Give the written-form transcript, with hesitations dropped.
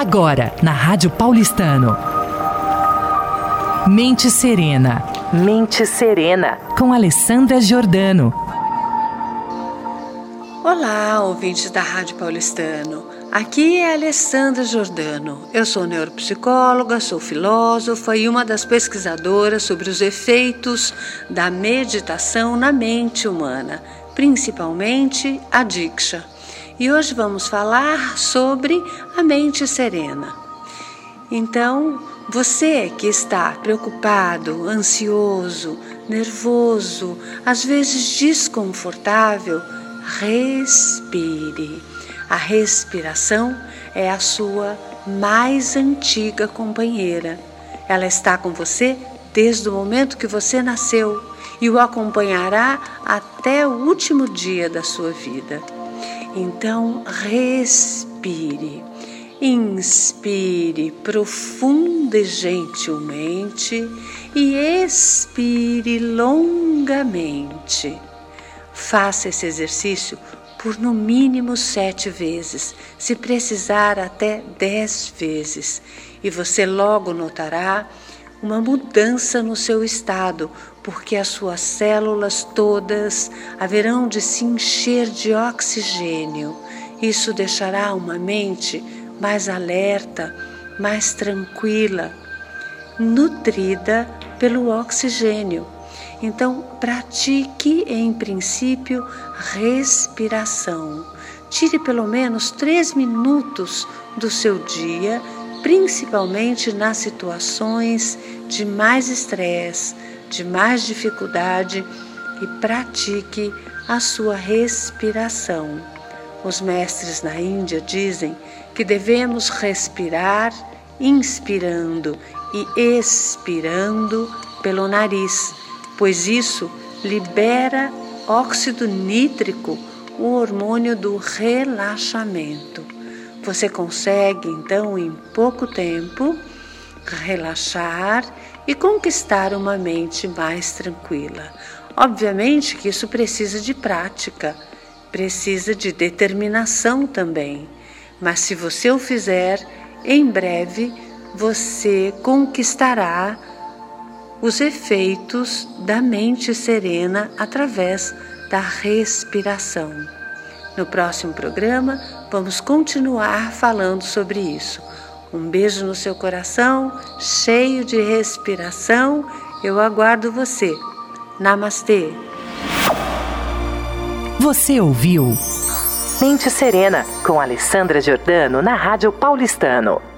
Agora, na Rádio Paulistano. Mente Serena. Mente Serena. Com Alessandra Giordano. Olá, ouvintes da Rádio Paulistano. Aqui é Alessandra Giordano. Eu sou neuropsicóloga, sou filósofa e uma das pesquisadoras sobre os efeitos da meditação na mente humana, principalmente a Diksha. E hoje vamos falar sobre a mente serena. Então, você que está preocupado, ansioso, nervoso, às vezes desconfortável, respire. A respiração é a sua mais antiga companheira. Ela está com você desde o momento que você nasceu e o acompanhará até o último dia da sua vida. Então, respire. Inspire profunda e gentilmente e expire longamente. Faça esse exercício por no mínimo 7 vezes, se precisar até 10 vezes, e você logo notará uma mudança no seu estado, porque as suas células todas haverão de se encher de oxigênio. Isso deixará uma mente mais alerta, mais tranquila, nutrida pelo oxigênio. Então, pratique, em princípio, respiração. Tire pelo menos 3 minutos do seu dia, principalmente nas situações de mais estresse, de mais dificuldade, e pratique a sua respiração. Os mestres na Índia dizem que devemos respirar inspirando e expirando pelo nariz, pois isso libera óxido nítrico, o hormônio do relaxamento. Você consegue, então, em pouco tempo, relaxar e conquistar uma mente mais tranquila. Obviamente que isso precisa de prática, precisa de determinação também, mas se você o fizer, em breve você conquistará os efeitos da mente serena através da respiração. No próximo programa, vamos continuar falando sobre isso. Um beijo no seu coração, cheio de respiração. Eu aguardo você. Namastê. Você ouviu Mente Serena, com Alessandra Giordano na Rádio Paulistano.